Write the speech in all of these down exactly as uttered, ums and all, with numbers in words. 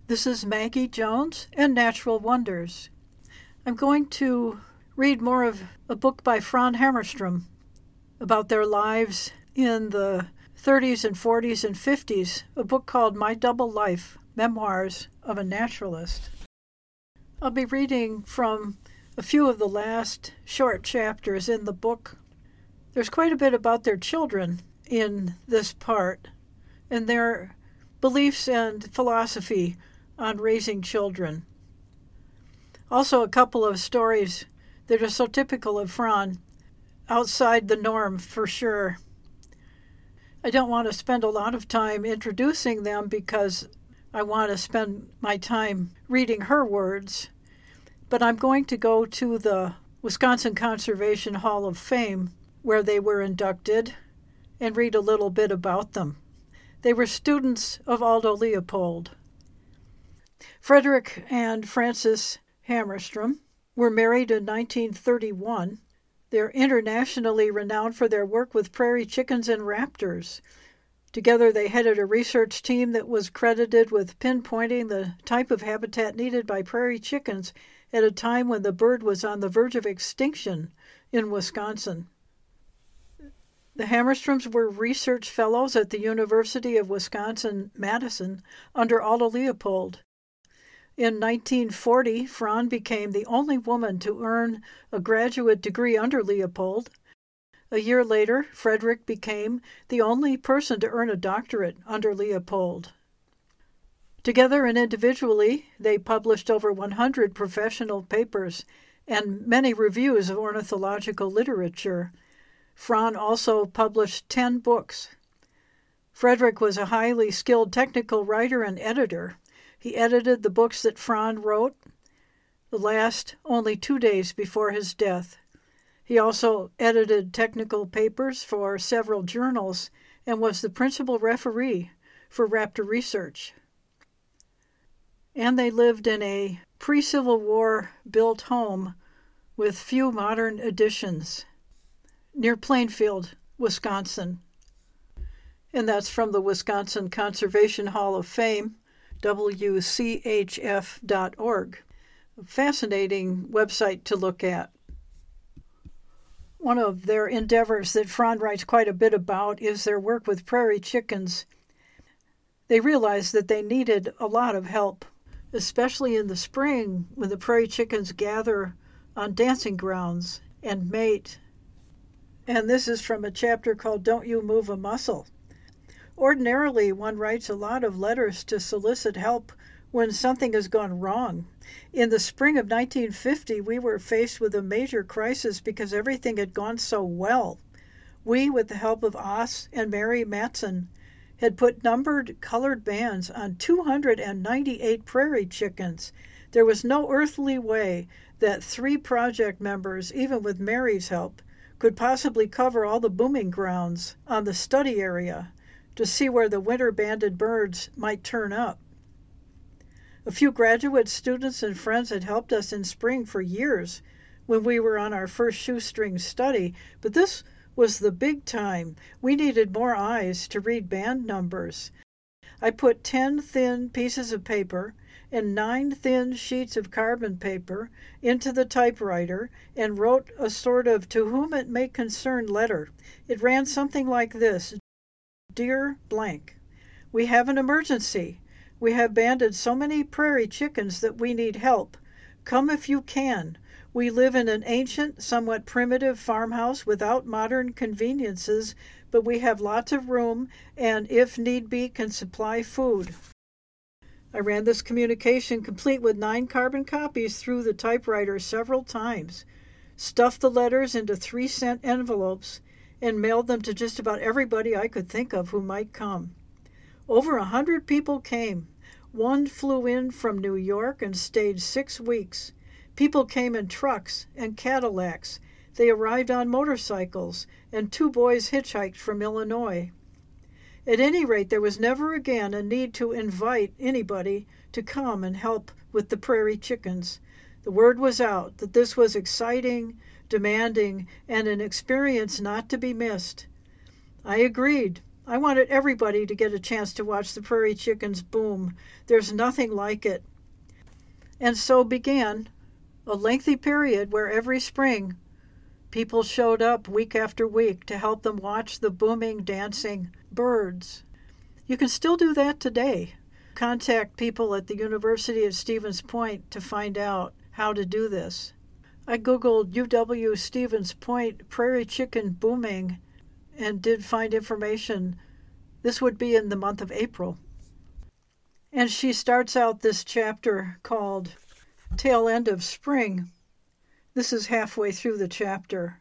This is Maggie Jones and Natural Wonders. I'm going to read more of a book by Fran Hammarström about their lives in the thirties and forties and fifties, a book called My Double Life, Memoirs of a Naturalist. I'll be reading from a few of the last short chapters in the book. There's quite a bit about their children in this part and their beliefs and philosophy on raising children. Also a couple of stories that are so typical of Fran, outside the norm for sure. I don't want to spend a lot of time introducing them because I want to spend my time reading her words, but I'm going to go to the Wisconsin Conservation Hall of Fame where they were inducted and read a little bit about them. They were students of Aldo Leopold. Frederick and Frances Hammarström were married in nineteen thirty-one. They're internationally renowned for their work with prairie chickens and raptors. Together they headed a research team that was credited with pinpointing the type of habitat needed by prairie chickens at a time when the bird was on the verge of extinction in Wisconsin. The Hammarströms were research fellows at the University of Wisconsin-Madison under Aldo Leopold. In nineteen forty, Fran became the only woman to earn a graduate degree under Leopold. A year later, Frederick became the only person to earn a doctorate under Leopold. Together and individually, they published over one hundred professional papers and many reviews of ornithological literature. Fran also published ten books. Frederick was a highly skilled technical writer and editor. He edited the books that Fran wrote, the last only two days before his death. He also edited technical papers for several journals and was the principal referee for raptor research. And they lived in a pre-Civil War built home with few modern additions near Plainfield, Wisconsin. And that's from the Wisconsin Conservation Hall of Fame, W C H F dot org. A fascinating website to look at. One of their endeavors that Fran writes quite a bit about is their work with prairie chickens. They realized that they needed a lot of help, especially in the spring when the prairie chickens gather on dancing grounds and mate. And this is from a chapter called Don't You Move a Muscle. Ordinarily, one writes a lot of letters to solicit help when something has gone wrong. In the spring of nineteen fifty, we were faced with a major crisis because everything had gone so well. We, with the help of Oss and Mary Matson, had put numbered colored bands on two hundred ninety-eight prairie chickens. There was no earthly way that three project members, even with Mary's help, could possibly cover all the booming grounds on the study area to see where the winter-banded birds might turn up. A few graduate students and friends had helped us in spring for years when we were on our first shoestring study, but this was the big time. We needed more eyes to read band numbers. I put ten thin pieces of paper and nine thin sheets of carbon paper into the typewriter and wrote a sort of to whom it may concern letter. It ran something like this: Dear blank, we have an emergency. We have banded so many prairie chickens that we need help. Come if you can. We live in an ancient, somewhat primitive farmhouse without modern conveniences, but we have lots of room and, if need be, can supply food. I ran this communication complete with nine carbon copies through the typewriter several times, stuffed the letters into three-cent envelopes, and mailed them to just about everybody I could think of who might come. Over a hundred people came. One flew in from New York and stayed six weeks. People came in trucks and Cadillacs. They arrived on motorcycles, and two boys hitchhiked from Illinois. At any rate, there was never again a need to invite anybody to come and help with the prairie chickens. The word was out that this was exciting, demanding, and an experience not to be missed. I agreed. I wanted everybody to get a chance to watch the prairie chickens boom. There's nothing like it. And so began a lengthy period where every spring people showed up week after week to help them watch the booming, dancing birds. You can still do that today. Contact people at the University at Stevens Point to find out how to do this. I googled U W Stevens Point prairie chicken booming and did find information. This would be in the month of April. And she starts out this chapter called Tail End of Spring. This is halfway through the chapter.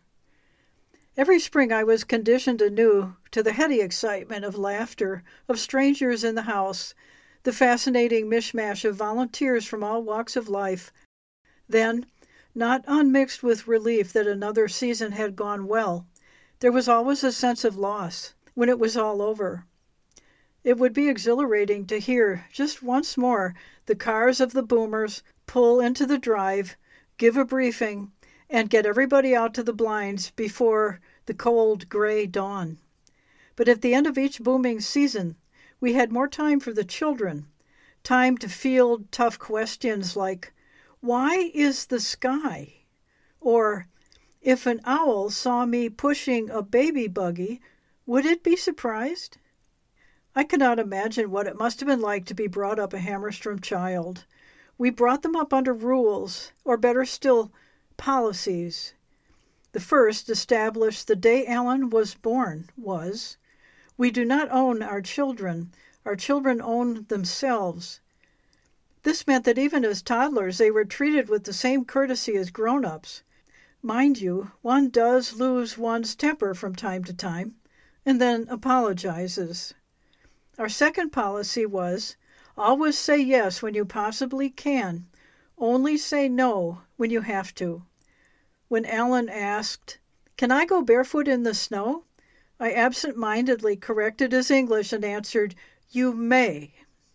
Every spring I was conditioned anew to the heady excitement of laughter, of strangers in the house, the fascinating mishmash of volunteers from all walks of life. Then, not unmixed with relief that another season had gone well, there was always a sense of loss when it was all over. It would be exhilarating to hear just once more the cars of the boomers pull into the drive, give a briefing, and get everybody out to the blinds before the cold, gray dawn. But at the end of each booming season, we had more time for the children, time to field tough questions like, "Why is the sky?" Or, "If an owl saw me pushing a baby buggy, would it be surprised?" I cannot imagine what it must have been like to be brought up a Hammerstrom child. We brought them up under rules, or better still, policies. The first, established the day Alan was born, was, we do not own our children. Our children own themselves. This meant that even as toddlers, they were treated with the same courtesy as grown-ups. Mind you, one does lose one's temper from time to time, and then apologizes. Our second policy was, always say yes when you possibly can. Only say no when you have to. When Alan asked, "Can I go barefoot in the snow?" I absent-mindedly corrected his English and answered, "You may."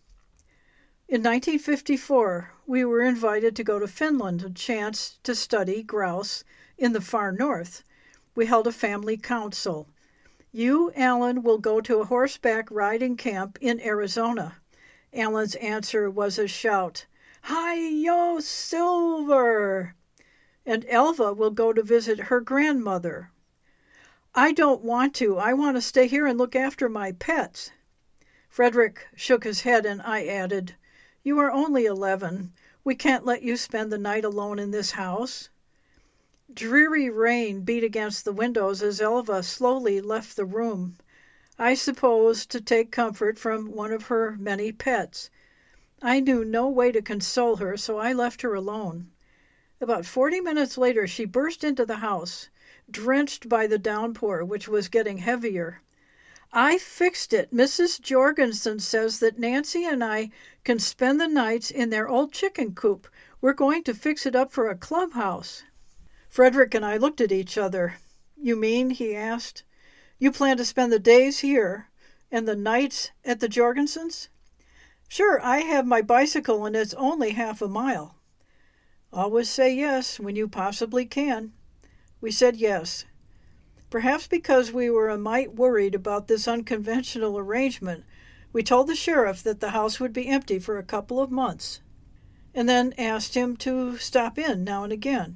In nineteen fifty-four, we were invited to go to Finland, a chance to study grouse in the far north. We held a family council. "You, Alan, will go to a horseback riding camp in Arizona." Alan's answer was a shout, "Hi-yo, Silver!" "And Elva will go to visit her grandmother." "I don't want to. I want to stay here and look after my pets." Frederick shook his head, and I added, "You are only eleven. We can't let you spend the night alone in this house." Dreary rain beat against the windows as Elva slowly left the room, I suppose to take comfort from one of her many pets. I knew no way to console her, so I left her alone. About forty minutes later, she burst into the house, drenched by the downpour, which was getting heavier. "I fixed it. Missus Jorgensen says that Nancy and I can spend the nights in their old chicken coop. We're going to fix it up for a clubhouse." Frederick and I looked at each other. "You mean," he asked, "you plan to spend the days here and the nights at the Jorgensens?" "Sure, I have my bicycle and it's only half a mile." "Always say yes when you possibly can." We said yes. Perhaps because we were a mite worried about this unconventional arrangement, we told the sheriff that the house would be empty for a couple of months, and then asked him to stop in now and again.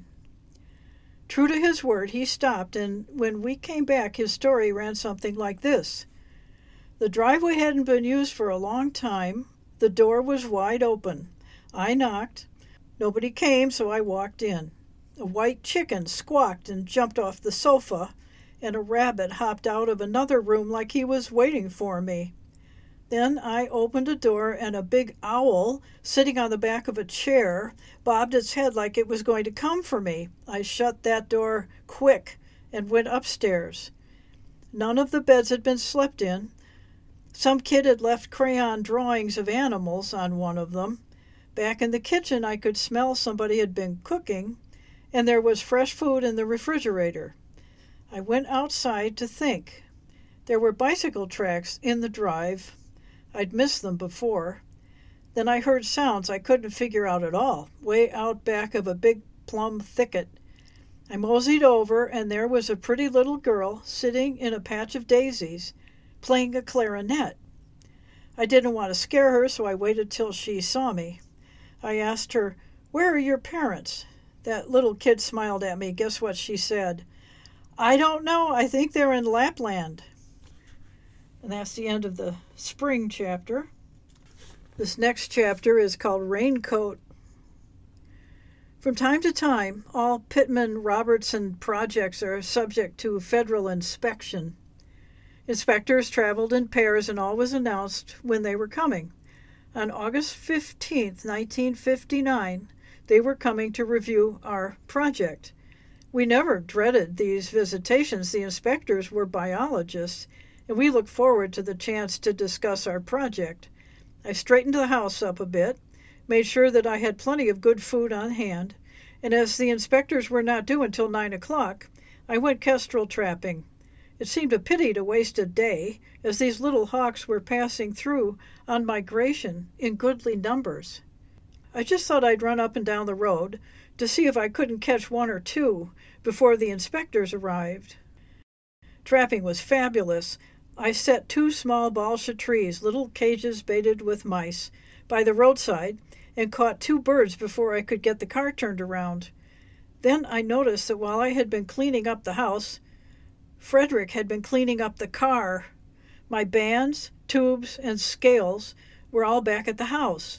True to his word, he stopped, and when we came back, his story ran something like this. The driveway hadn't been used for a long time. The door was wide open. I knocked. Nobody came, so I walked in. A white chicken squawked and jumped off the sofa, and a rabbit hopped out of another room like he was waiting for me. Then I opened a door, and a big owl, sitting on the back of a chair, bobbed its head like it was going to come for me. I shut that door quick and went upstairs. None of the beds had been slept in. Some kid had left crayon drawings of animals on one of them. Back in the kitchen, I could smell somebody had been cooking, and there was fresh food in the refrigerator. I went outside to think. There were bicycle tracks in the drive. I'd missed them before. Then I heard sounds I couldn't figure out at all, way out back of a big plum thicket. I moseyed over, and there was a pretty little girl sitting in a patch of daisies, playing a clarinet. I didn't want to scare her, so I waited till she saw me. I asked her, "Where are your parents?" That little kid smiled at me. Guess what she said? "I don't know. I think they're in Lapland." And that's the end of the spring chapter. This next chapter is called Raincoat. From time to time, all Pittman-Robertson projects are subject to federal inspection. Inspectors traveled in pairs and always announced when they were coming. On August fifteenth, nineteen fifty-nine, they were coming to review our project. We never dreaded these visitations. The inspectors were biologists, and we looked forward to the chance to discuss our project. I straightened the house up a bit, made sure that I had plenty of good food on hand, and as the inspectors were not due until nine o'clock, I went kestrel trapping. It seemed a pity to waste a day, as these little hawks were passing through on migration in goodly numbers. I just thought I'd run up and down the road to see if I couldn't catch one or two before the inspectors arrived. Trapping was fabulous. I set two small balsha trees, little cages baited with mice, by the roadside and caught two birds before I could get the car turned around. Then I noticed that while I had been cleaning up the house, Frederick had been cleaning up the car. My bands, tubes, and scales were all back at the house.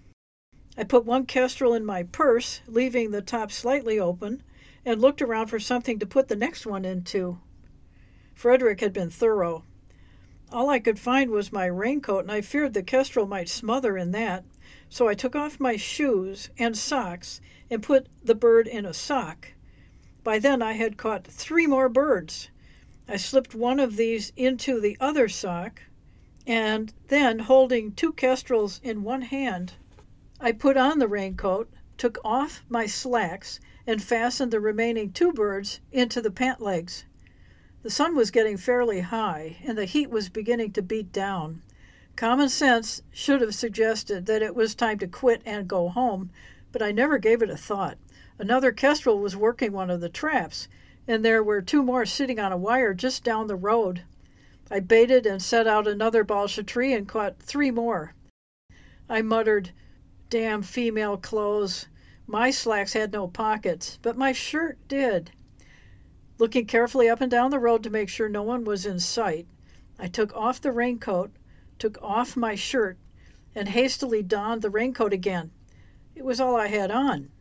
I put one kestrel in my purse, leaving the top slightly open, and looked around for something to put the next one into. Frederick had been thorough. All I could find was my raincoat, and I feared the kestrel might smother in that, so I took off my shoes and socks and put the bird in a sock. By then I had caught three more birds. I slipped one of these into the other sock, and then, holding two kestrels in one hand, I put on the raincoat, took off my slacks, and fastened the remaining two birds into the pant legs. The sun was getting fairly high, and the heat was beginning to beat down. Common sense should have suggested that it was time to quit and go home, but I never gave it a thought. Another kestrel was working one of the traps, and there were two more sitting on a wire just down the road. I baited and set out another balsha tree and caught three more. I muttered, "Damn female clothes. My slacks had no pockets, but my shirt did." Looking carefully up and down the road to make sure no one was in sight, I took off the raincoat, took off my shirt, and hastily donned the raincoat again. It was all I had on.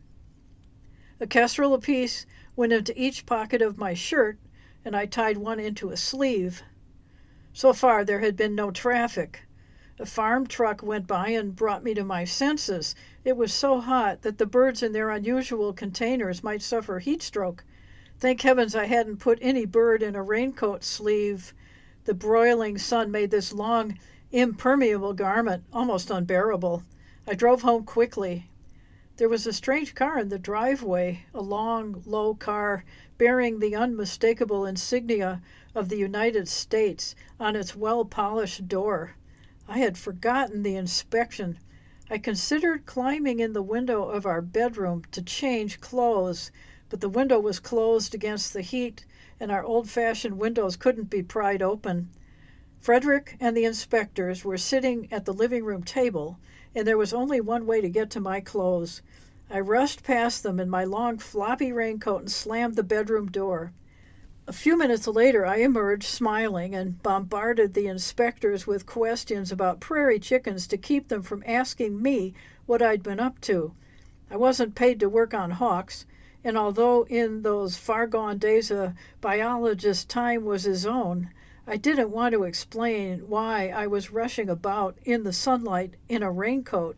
A kestrel apiece went into each pocket of my shirt, and I tied one into a sleeve. So far there had been no traffic. A farm truck went by and brought me to my senses. It was so hot that the birds in their unusual containers might suffer heat stroke. Thank heavens I hadn't put any bird in a raincoat sleeve. The broiling sun made this long, impermeable garment almost unbearable. I drove home quickly. There was a strange car in the driveway, a long, low car bearing the unmistakable insignia of the United States on its well-polished door. I had forgotten the inspection. I considered climbing in the window of our bedroom to change clothes, but the window was closed against the heat, and our old-fashioned windows couldn't be pried open. Frederick and the inspectors were sitting at the living room table, and there was only one way to get to my clothes. I rushed past them in my long floppy raincoat and slammed the bedroom door. A few minutes later I emerged smiling and bombarded the inspectors with questions about prairie chickens to keep them from asking me what I'd been up to. I wasn't paid to work on hawks, and although in those far-gone days a biologist's time was his own, I didn't want to explain why I was rushing about in the sunlight in a raincoat.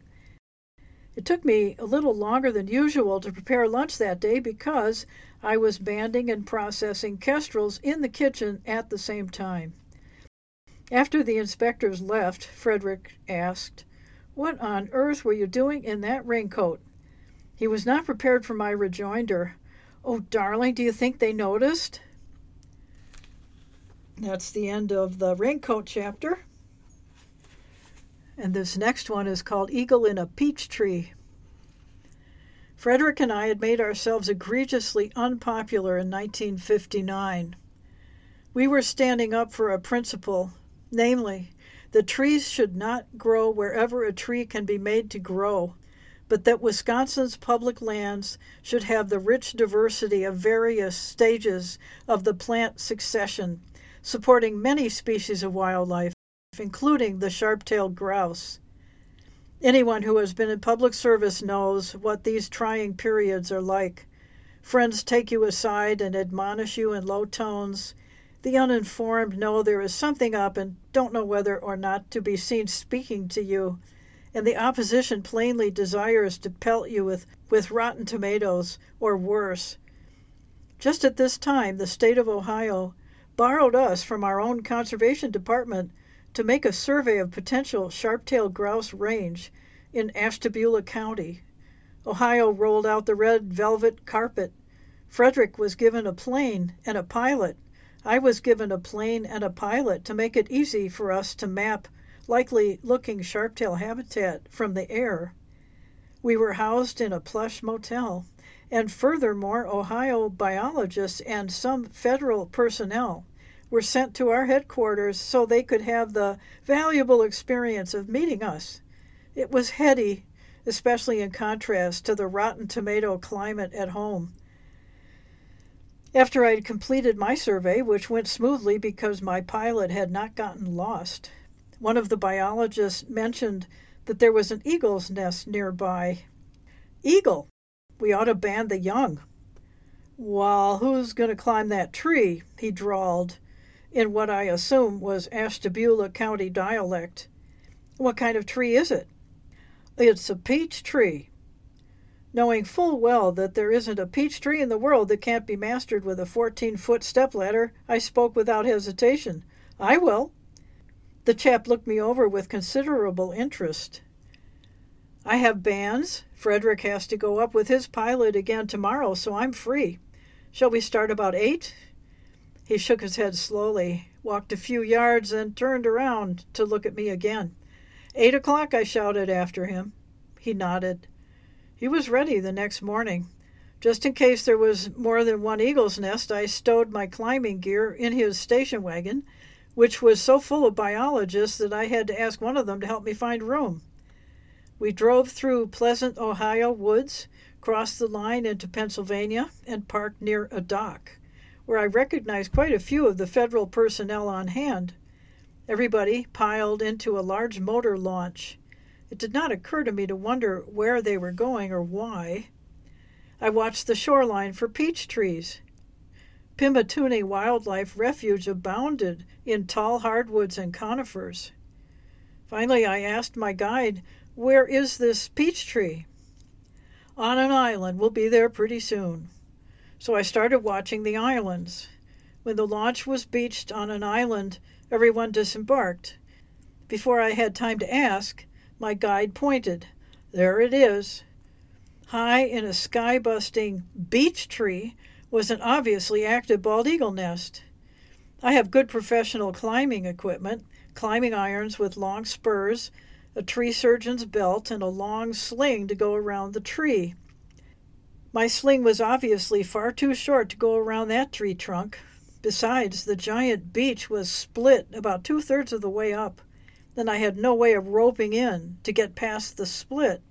It took me a little longer than usual to prepare lunch that day because I was banding and processing kestrels in the kitchen at the same time. After the inspectors left, Frederick asked, "What on earth were you doing in that raincoat?" He was not prepared for my rejoinder. "Oh, darling, do you think they noticed?" That's the end of the raincoat chapter. And this next one is called Eagle in a Peach Tree. Frederick and I had made ourselves egregiously unpopular in nineteen fifty-nine. We were standing up for a principle, namely, that trees should not grow wherever a tree can be made to grow, but that Wisconsin's public lands should have the rich diversity of various stages of the plant succession, supporting many species of wildlife, including the sharp-tailed grouse. Anyone who has been in public service knows what these trying periods are like. Friends take you aside and admonish you in low tones. The uninformed know there is something up and don't know whether or not to be seen speaking to you. And the opposition plainly desires to pelt you with, with rotten tomatoes, or worse. Just at this time, the state of Ohio borrowed us from our own conservation department to make a survey of potential sharp-tailed grouse range in Ashtabula County. Ohio rolled out the red velvet carpet. Frederick was given a plane and a pilot. I was given a plane and a pilot to make it easy for us to map likely-looking sharp-tail habitat from the air. We were housed in a plush motel, and furthermore, Ohio biologists and some federal personnel were sent to our headquarters so they could have the valuable experience of meeting us. It was heady, especially in contrast to the rotten tomato climate at home. After I had completed my survey, which went smoothly because my pilot had not gotten lost, one of the biologists mentioned that there was an eagle's nest nearby. Eagle! We ought to ban the young. Well, who's going to climb that tree? He drawled, in what I assume was Ashtabula County dialect. What kind of tree is it? It's a peach tree. Knowing full well that there isn't a peach tree in the world that can't be mastered with a fourteen-foot stepladder, I spoke without hesitation. I will. The chap looked me over with considerable interest. I have bands. Frederick has to go up with his pilot again tomorrow, so I'm free. Shall we start about eight? He shook his head slowly, walked a few yards, and turned around to look at me again. Eight o'clock, I shouted after him. He nodded. He was ready the next morning. Just in case there was more than one eagle's nest, I stowed my climbing gear in his station wagon, which was so full of biologists that I had to ask one of them to help me find room. We drove through pleasant Ohio woods, crossed the line into Pennsylvania, and parked near a dock, where I recognized quite a few of the federal personnel on hand. Everybody piled into a large motor launch. It did not occur to me to wonder where they were going or why. I watched the shoreline for peach trees. Pymatuning Wildlife Refuge abounded in tall hardwoods and conifers. Finally, I asked my guide, "Where is this peach tree?" "On an island. We'll be there pretty soon." So I started watching the islands. When the launch was beached on an island, everyone disembarked. Before I had time to ask, my guide pointed. There it is. High in a sky-busting beech tree was an obviously active bald eagle nest. I have good professional climbing equipment, climbing irons with long spurs, a tree surgeon's belt, and a long sling to go around the tree. My sling was obviously far too short to go around that tree trunk. Besides, the giant beech was split about two-thirds of the way up, and I had no way of roping in to get past the split.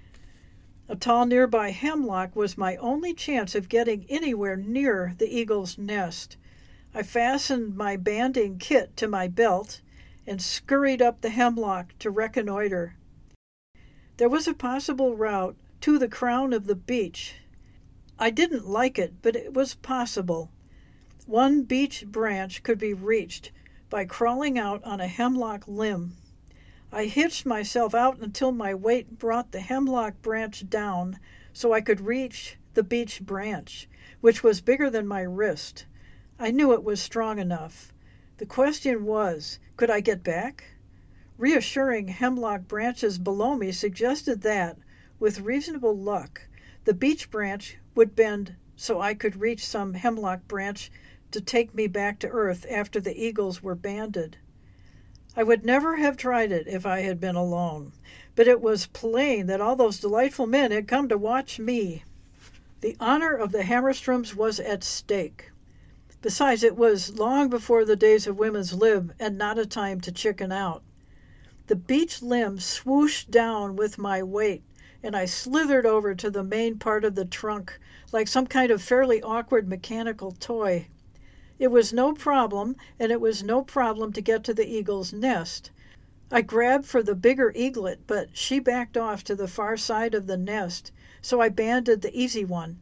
A tall nearby hemlock was my only chance of getting anywhere near the eagle's nest. I fastened my banding kit to my belt and scurried up the hemlock to reconnoiter. There was a possible route to the crown of the beech. I didn't like it, but it was possible. One beech branch could be reached by crawling out on a hemlock limb. I hitched myself out until my weight brought the hemlock branch down so I could reach the beech branch, which was bigger than my wrist. I knew it was strong enough. The question was, could I get back? Reassuring hemlock branches below me suggested that, with reasonable luck, the beech branch would bend so I could reach some hemlock branch to take me back to earth after the eagles were banded. I would never have tried it if I had been alone, but it was plain that all those delightful men had come to watch me. The honor of the Hammerstroms was at stake. Besides, it was long before the days of women's lib and not a time to chicken out. The beech limb swooshed down with my weight, and I slithered over to the main part of the trunk like some kind of fairly awkward mechanical toy. It was no problem, and it was no problem to get to the eagle's nest. I grabbed for the bigger eaglet, but she backed off to the far side of the nest, so I banded the easy one.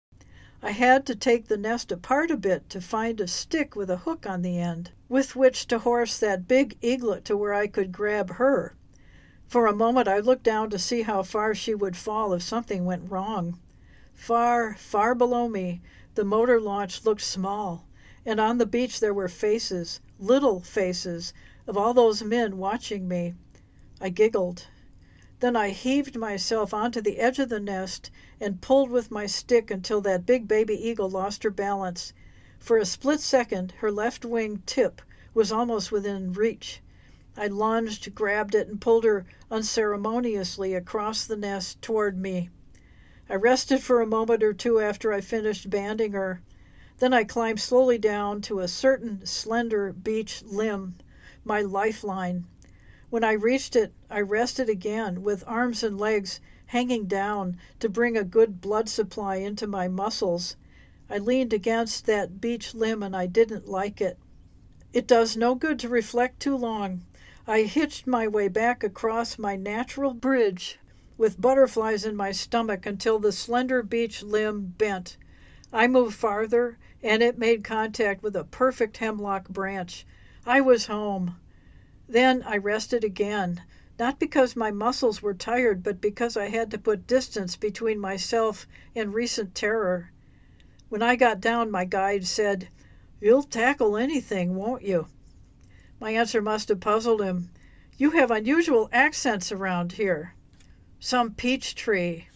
I had to take the nest apart a bit to find a stick with a hook on the end, with which to horse that big eaglet to where I could grab her. For a moment I looked down to see how far she would fall if something went wrong. Far, far below me, the motor launch looked small, and on the beach there were faces, little faces, of all those men watching me. I giggled. Then I heaved myself onto the edge of the nest and pulled with my stick until that big baby eagle lost her balance. For a split second, her left wing tip was almost within reach. I lunged, grabbed it, and pulled her unceremoniously across the nest toward me. I rested for a moment or two after I finished banding her. Then I climbed slowly down to a certain slender beech limb, my lifeline. When I reached it, I rested again, with arms and legs hanging down to bring a good blood supply into my muscles. I leaned against that beech limb, and I didn't like it. It does no good to reflect too long. I hitched my way back across my natural bridge, with butterflies in my stomach, until the slender beech limb bent. I moved farther, and it made contact with a perfect hemlock branch. I was home. Then I rested again, not because my muscles were tired, but because I had to put distance between myself and recent terror. When I got down, my guide said, "You'll tackle anything, won't you?" My answer must have puzzled him. "You have unusual accents around here." "Some peach tree."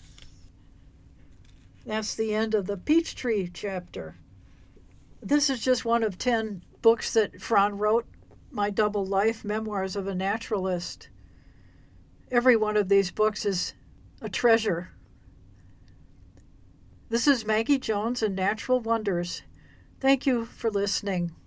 That's the end of the peach tree chapter. This is just one of ten books that Fran wrote, My Double Life, Memoirs of a Naturalist. Every one of these books is a treasure. This is Maggie Jones and Natural Wonders. Thank you for listening.